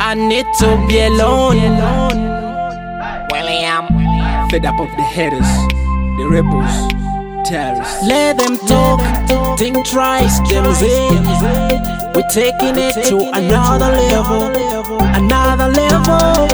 I need to be alone. William. Fed up of the haters, the rebels, terrorists. Let them talk, think twice, them say. We're taking it to another level, another level.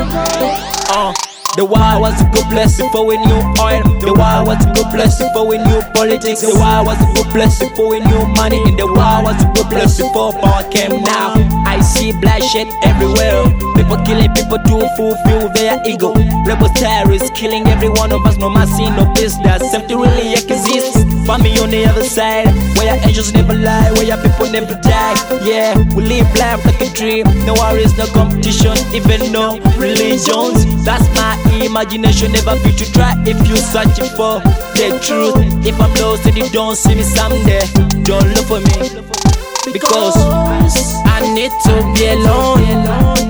The war was a good place before we knew oil. The war was a good place before we knew politics. The war was a good place before we knew money. And the war was a good place before power came now. I see bloodshed everywhere. People killing people to fulfill their ego. Rebel terrorists killing every one of us. No mercy, no peace. That safety really exists. Find me on the other side, where your angels never lie, where your people never die. Yeah, we live life like a dream. No worries, no competition, even no religions. That's my imagination, never feel to try if you're searching for the truth. If I'm lost and you don't see me someday, don't look for me, because I need to be alone.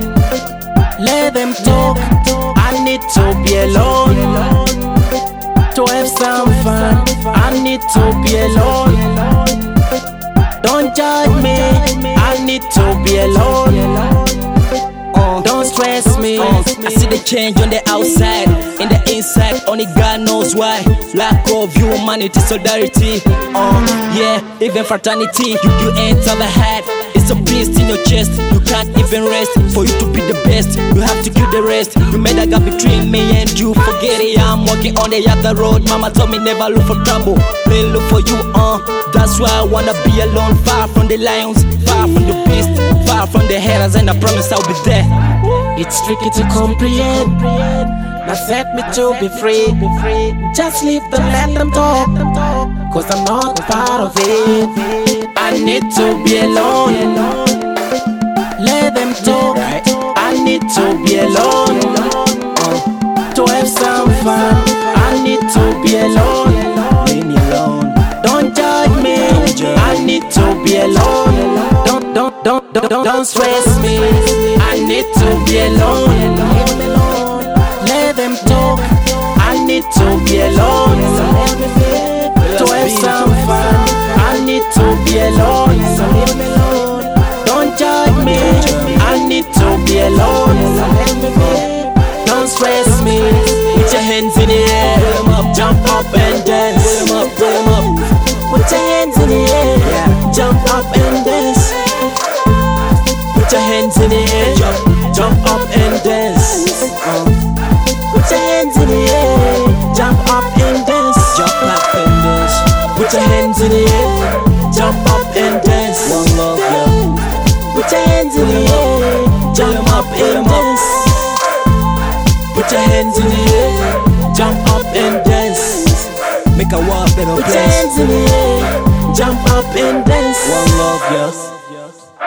Let them talk, I need to be alone. To have some fun, I need to be alone. Don't judge me, I need to be alone. Don't stress me. I see the change on the outside, in the inside, only God knows why. Lack of humanity, solidarity, yeah, even fraternity. You enter the head, it's a beast in your chest. You can't even rest. For you to be the best, you have to kill the rest. You made a gap between me and you, forget it. I'm walking on the other road. Mama told me never look for trouble, they look for you. That's why I wanna be alone, far from the lions, far from the beast, far from the haters, and I promise I'll be there. It's tricky to comprehend. Now set me to be free. Just leave them, let them talk, cause I'm not part of it. I need to be alone. Let them talk, I need to be alone. To have some fun, I need to be alone. Leave me alone. Don't judge me, I need to be alone. Don't stress me, I need to be alone. Let them talk, I need to be alone. To have some fun, I need to be alone. Don't judge me, I need to be alone. Don't stress me. Put your hands in the air, put 'em up, jump up and dance. Put 'em up, put 'em up. Put your hands in the air, jump up and dance. Put your hands in the air, jump up and dance. Put your hands in the air, jump up and dance. Jump up and dance. Put your hands in the air, jump up and dance. One love, yeah. Put your hands in the air, jump up and dance. Put your hands in the air, jump up and dance. Make a world better Put your place. hands in the air, jump up and dance. One love, yes.